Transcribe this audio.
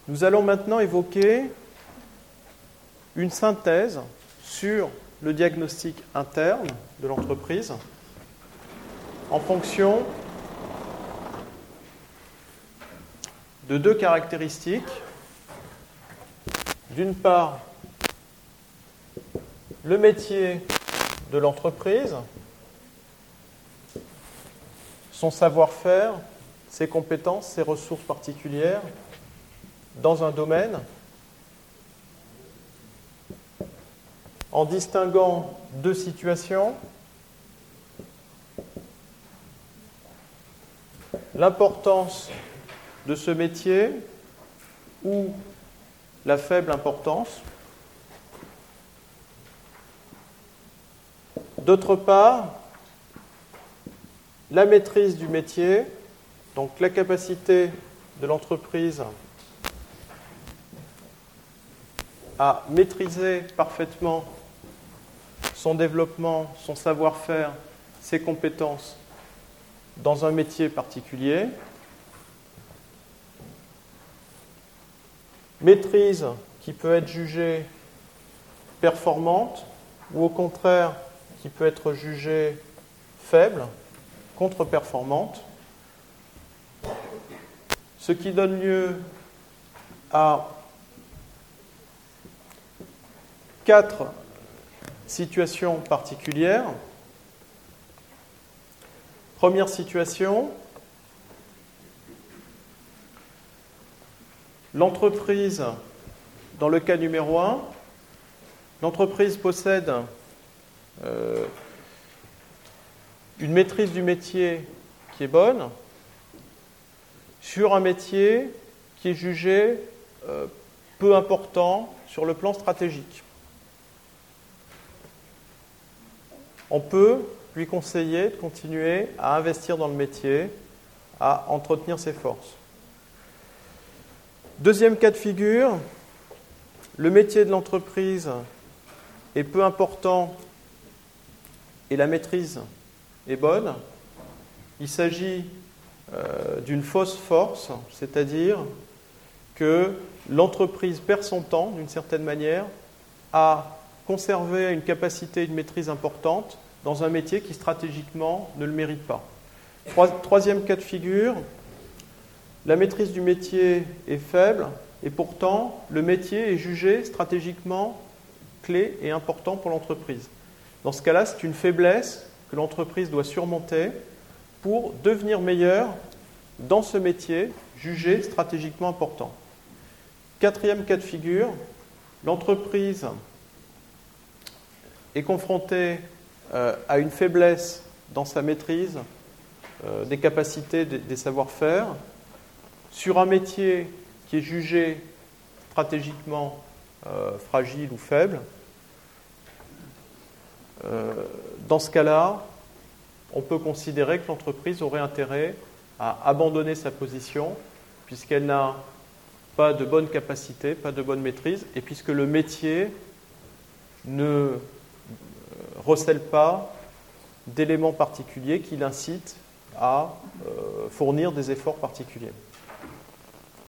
Nous allons maintenant évoquer une synthèse sur le diagnostic interne de l'entreprise en fonction de deux caractéristiques. D'une part, le métier de l'entreprise, son savoir-faire, ses compétences, ses ressources particulières dans un domaine, en distinguant deux situations, l'importance de ce métier ou la faible importance. D'autre part, la maîtrise du métier, donc la capacité de l'entreprise à maîtriser parfaitement son développement, son savoir-faire, ses compétences dans un métier particulier. Maîtrise qui peut être jugée performante ou au contraire qui peut être jugée faible, contre-performante, ce qui donne lieu à 4 situations particulières. Première situation, l'entreprise, dans le cas numéro 1, l'entreprise possède une maîtrise du métier qui est bonne sur un métier qui est jugé peu important sur le plan stratégique. On peut lui conseiller de continuer à investir dans le métier, à entretenir ses forces. Deuxième cas de figure, le métier de l'entreprise est peu important et la maîtrise est bonne. Il s'agit d'une fausse force, c'est-à-dire que l'entreprise perd son temps, d'une certaine manière, à conserver une capacité et une maîtrise importante dans un métier qui stratégiquement ne le mérite pas. Troisième cas de figure, la maîtrise du métier est faible et pourtant le métier est jugé stratégiquement clé et important pour l'entreprise. Dans ce cas-là, c'est une faiblesse que l'entreprise doit surmonter pour devenir meilleure dans ce métier jugé stratégiquement important. Quatrième cas de figure, l'entreprise est confrontée à une faiblesse dans sa maîtrise des capacités, des savoir-faire, sur un métier qui est jugé stratégiquement fragile ou faible. Dans ce cas-là, on peut considérer que l'entreprise aurait intérêt à abandonner sa position puisqu'elle n'a pas de bonne capacité, pas de bonne maîtrise, et puisque le métier ne recèle pas d'éléments particuliers qui l'incitent à fournir des efforts particuliers.